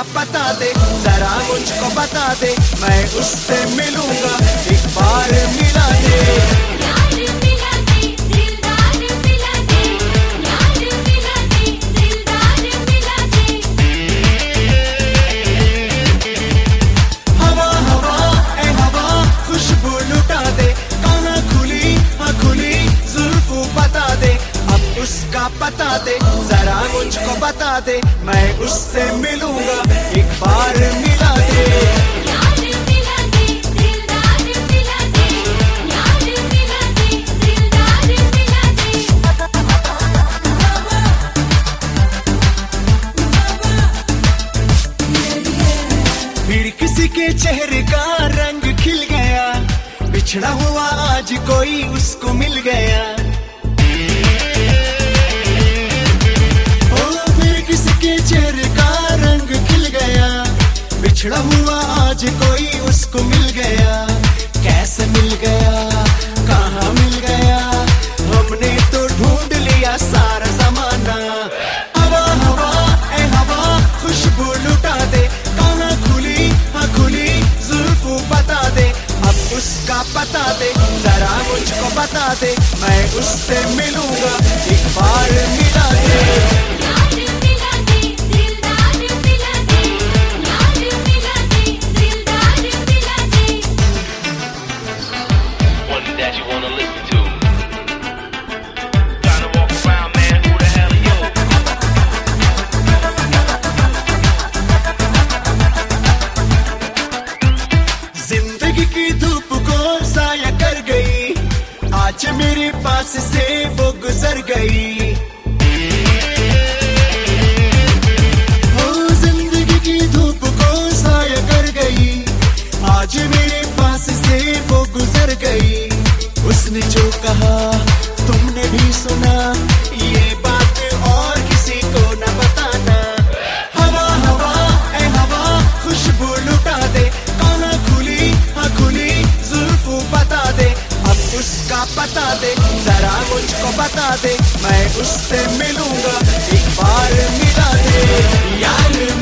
बता दे, जरा मुझको बता दे, मैं उससे मिलूंगा, एक बार मिला दे। यार मिला दे, दिलदार मिला दे, यार मिला दे, दिलदार मिला दे। हवा हवा ए हवा खुशबू लुटा दे, कहाँ खुली हाँ खुली जुल्फों बता दे, अब उसका पता दे, जरा मुझको बता दे, मैं उससे मिलूंगा, एक बार मिला दे। यार मिला दे, दिलदार मिला दे, यार मिला दे, दिलदार मिला दे। फिर किसी के चेहरे का रंग खिल गया, बिछड़ा हुआ आज कोई उसको मिल गया। ओ फिर किसी के चेहरे का रंग खिल गया, बिछड़ा हुआ आज कोई उसको मिल गया। कैसे मिल गया, कहाँ मिल गया, हमने तो ढूंढ लिया सारा जमाना। हवा हवा ए हवा खुशबू लुटा दे, कहाँ खुली हाँ खुली जुल्फों बता दे, अब उसका पता दे, जरा मुझको बता दे, मैं उससे मिलूंगा, एक बार मिला दे। यार मिला दे, दिलदार मिला दे, यार मिला दे, दिलदार मिला दे। One that you wanna listen to. Trying to walk around, man. Who the hell are you? जिंदगी की धूप को साया कर गई, आज मेरे पास से वो गुजर गई। ओ जिंदगी की धूप को साया कर गई, आज मेरे पास से वो गुजर गई। उसने जो कहा तुमने भी सुना, ये बात और किसी को न बताना। हवा हवा ए हवा खुशबू लुटा दे, कहाँ खुली हाँ खुली जुल्फों बता दे, अब उसका पता दे, जरा मुझको बता दे, मैं उससे मिलूंगा, एक बार मिला दे। यार